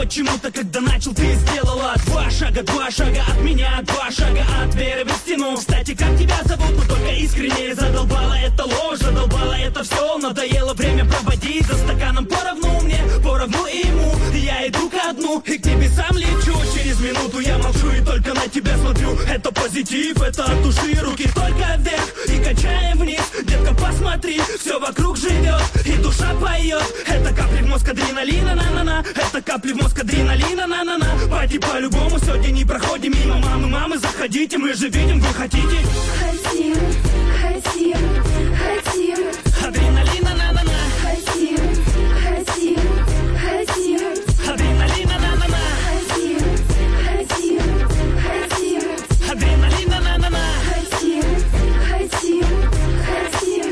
почему-то, когда начал, ты сделала два шага от меня, два шага от веры в истину. Кстати, как тебя зовут, но только искренне. Задолбала это ложь, задолбала это все. Надоело время проводить за стаканом поровну мне, поровну ему. Я иду ко дну и к небесам лечу. Через минуту я молчу и только на тебя смотрю. Это позитив, это от души, руки только вверх и качаем вниз. Детка, посмотри, все вокруг живет и душа поет. Это капли в мозг адреналина, на-на-на. Это капли в мозг адреналина, на-на-на. Пати по-любому сегодня не проходим мимо мамы, заходите, мы же видим, вы хотите. Хотим, хотим, хотим. Адреналина, на-на-на. Хотим, хотим, хотим. Адреналина, на-на-на. Хотим, хотим, хотим. Адреналина, на-на-на. Хотим, хотим, хотим.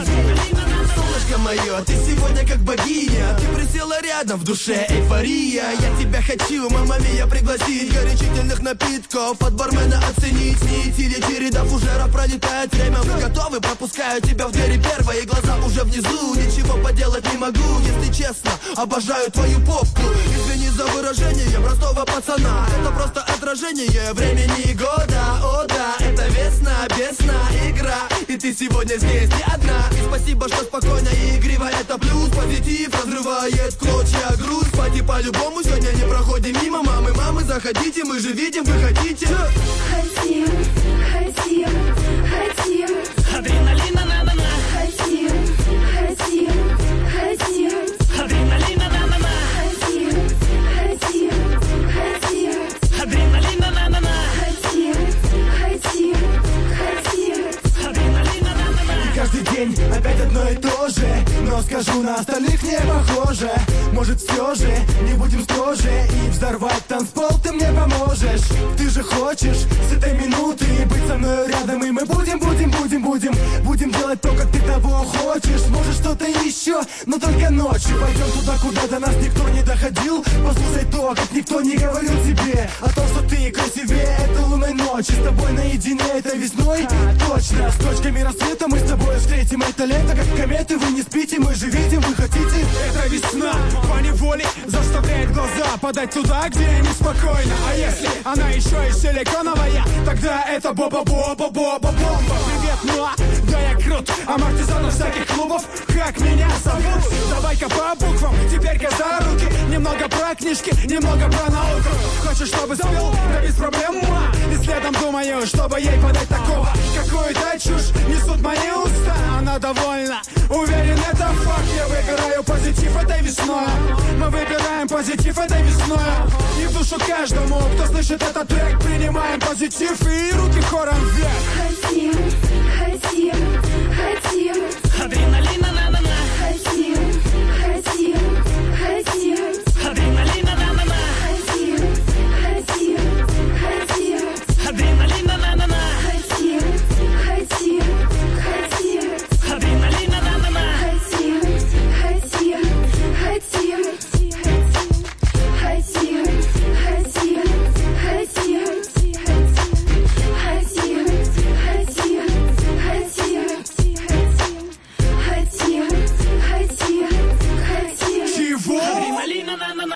Солнышко мое, ты сегодня как богиня. Ты присела рядом, в душе эйфория. Я тебя хочу, мама мия, пригласить. Горячительных напитков от бармена оценить. Не идти ли череда фужеров, пролетает время. Мы готовы, пропускаю тебя в двери первой. И глаза уже внизу, ничего поделать не могу. Если честно, обожаю твою попку. Извини за выражение простого пацана. Это просто отражение времени и года. О да, это весна, бесна игра. И ты сегодня здесь не одна. И спасибо, что спокойно и игриво. Это плюс, позитив разрывает клочья грусть. Пати по-любому сегодня не проходим мимо мамы, заходите, мы же видим, вы хотите. Хотим, хотим, хотим. Адреналина, на-на-на. Хотим, хотим, хотим. Адреналина, на-на-на. Хотим, хотим, хотим. Адреналина, на-на-на. Хотим, хотим, хотим. Адреналина, на-на-на. Каждый день опять одно и то же. Но скажу, на остальных не похоже. Может, все же не будем строже. И взорвать танцпол ты мне поможешь. Ты же хочешь с этой минуты быть со мной рядом. И мы будем делать то, как ты того хочешь. Может, что-то еще, но только ночью. Пойдем туда, куда до нас никто не доходил. Послушай то, как никто не говорил тебе о том, что ты красивее этой лунной ночи. С тобой наедине этой весной. Точно, с точками рассвета мы с тобой встретим это лето, как кометы. Вы не спите, мы же видим, вы хотите. Эта весна поневоле заставляет глаза подать туда, где неспокойно. А если она еще и силиконовая, тогда это боба-боба-боба-бомба. Привет, муа, да я крут. Амортизатор всяких клубов, как меня зовут. Давай-ка по буквам, теперь-ка за руки. Немного про книжки, немного про науку. Хочешь, чтобы спел? Да без проблем, муа. И следом думаю, чтобы ей подать такого. Какую-то чушь несут мои уста. Она довольна, уверен, это факт. Я выбираю позитив этой весной. Мы выбираем позитив этой весной. И в душу каждому, кто слышит этот трек, принимаем позитив и руки хором вверх. Хотим, хотим.